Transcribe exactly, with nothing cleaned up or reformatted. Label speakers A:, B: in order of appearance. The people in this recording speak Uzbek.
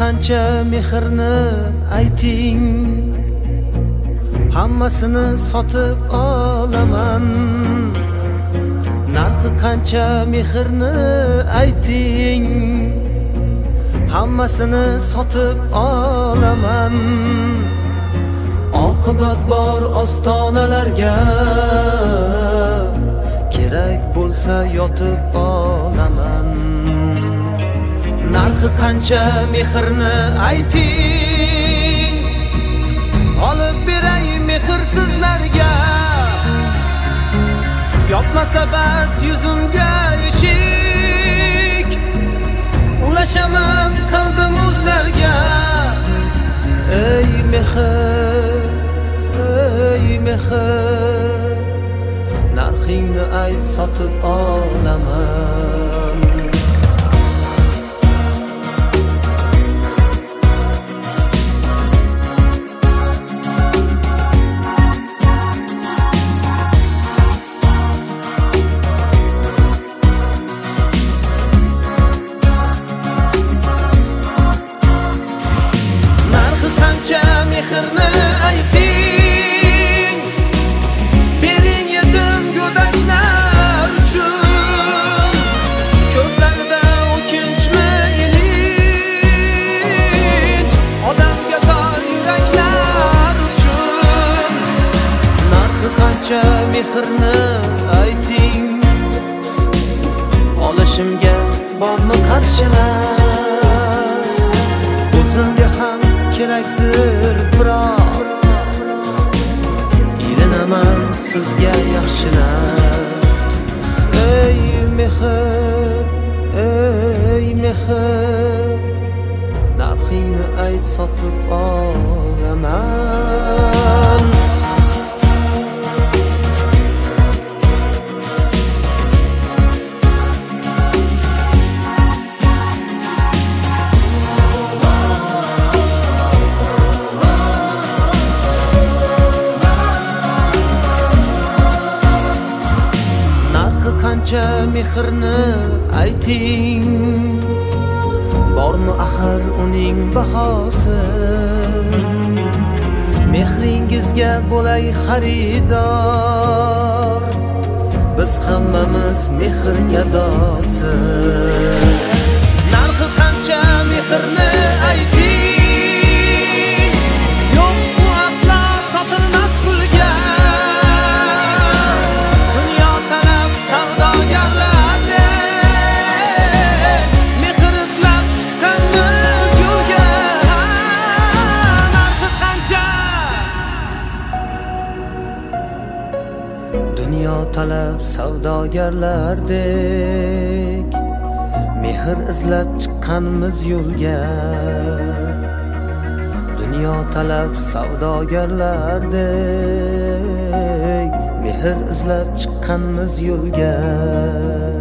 A: qancha mehrni ayting, hammasini sotib olaman. Narxi qancha mehrni ayting, hammasini sotib olaman. Oqibat bor ostonalarga, kerak bo'lsa yotib olaman. Narxi qancha mehrni ayting, olib beray mehrsizlarga. Yopmasa bas yuzimga eshik, ulashaman qalbim o'zlarga. Ey mehr, ey mehr, narxingni ayt, sotib olaman. Mehrni ayting, bering yetim go'daklar uchun. Ko'zlarida o'kinchmi ilinj, odamga zor yuraklar uchun. Narxi qancha mehrni ayting, olishimga bormi qarshilar? O'zimga ham kerakdir biroq, ilinaman sizga yaxshilar. Ey mehr, ey mehr, narxingni ayt, sotib olaman. Qancha mehrni ayting, bormi axir uning bahosi? Mehringizga bo'lay xaridor, biz hammamiz mehr gadosi. Narxi qancha mehrni ayting, yo'q bu aslo sotilmas pulga. Dunyo talab savdogarlardek, mehr izlab chiqqanmiz yo'lga. Dunyo talab savdogarlardek, mehr izlab chiqqanmiz yo'lga.